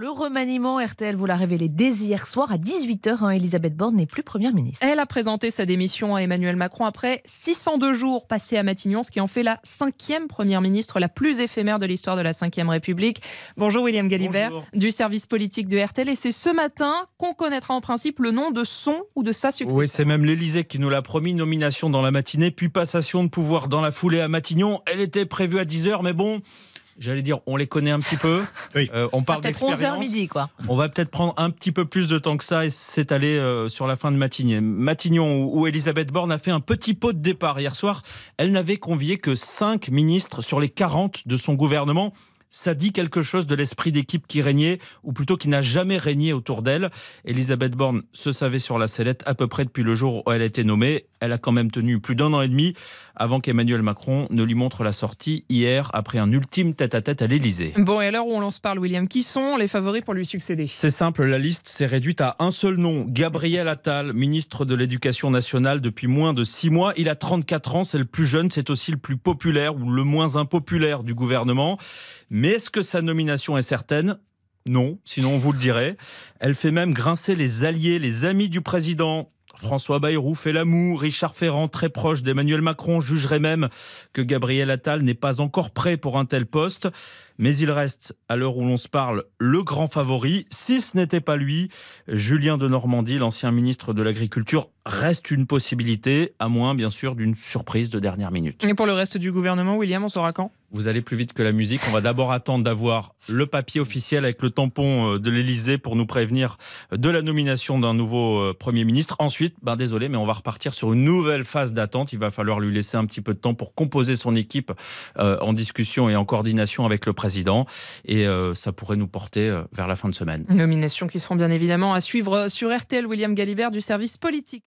Le remaniement, RTL vous l'a révélé dès hier soir à 18h. Elisabeth Borne n'est plus Première ministre. Elle a présenté sa démission à Emmanuel Macron après 602 jours passés à Matignon, ce qui en fait la 5e Première ministre la plus éphémère de l'histoire de la Ve République. Bonjour William Galibert. Bonjour. Du service politique de RTL. Et c'est ce matin qu'on connaîtra en principe le nom de son ou de sa successeur. Oui, c'est même l'Élysée qui nous l'a promis. Nomination dans la matinée, puis passation de pouvoir dans la foulée à Matignon. Elle était prévue à 10h, mais bon... J'allais dire, on les connaît un petit peu. Oui. On parle d'expérience. 11h midi, quoi. On va peut-être prendre un petit peu plus de temps que ça et s'étaler sur la fin de matinée. Matignon, où Elisabeth Borne a fait un petit pot de départ hier soir. Elle n'avait convié que 5 ministres sur les 40 de son gouvernement. Ça dit quelque chose de l'esprit d'équipe qui régnait, ou plutôt qui n'a jamais régné autour d'elle. Elisabeth Borne se savait sur la sellette à peu près depuis le jour où elle a été nommée. Elle a quand même tenu plus d'1 an et demi avant qu'Emmanuel Macron ne lui montre la sortie hier, après un ultime tête-à-tête à l'Élysée. Bon, et à l'heure où on se parle, William, qui sont les favoris pour lui succéder ? C'est simple, la liste s'est réduite à un seul nom, Gabriel Attal, ministre de l'Éducation nationale depuis moins de 6 mois. Il a 34 ans, c'est le plus jeune, c'est aussi le plus populaire ou le moins impopulaire du gouvernement. Mais est-ce que sa nomination est certaine ? Non, sinon on vous le dirait. Elle fait même grincer les alliés, les amis du président. François Bayrou fait l'amour, Richard Ferrand, très proche d'Emmanuel Macron, jugerait même que Gabriel Attal n'est pas encore prêt pour un tel poste. Mais il reste, à l'heure où l'on se parle, le grand favori. Si ce n'était pas lui, Julien Denormandie, l'ancien ministre de l'Agriculture, reste une possibilité, à moins bien sûr d'une surprise de dernière minute. Et pour le reste du gouvernement, William, on saura quand ? Vous allez plus vite que la musique. On va d'abord attendre d'avoir le papier officiel avec le tampon de l'Élysée pour nous prévenir de la nomination d'un nouveau Premier ministre. Ensuite, désolé, mais on va repartir sur une nouvelle phase d'attente. Il va falloir lui laisser un petit peu de temps pour composer son équipe en discussion et en coordination avec le président. Et ça pourrait nous porter vers la fin de semaine. Nominations qui seront bien évidemment à suivre sur RTL. William Galibert du service politique.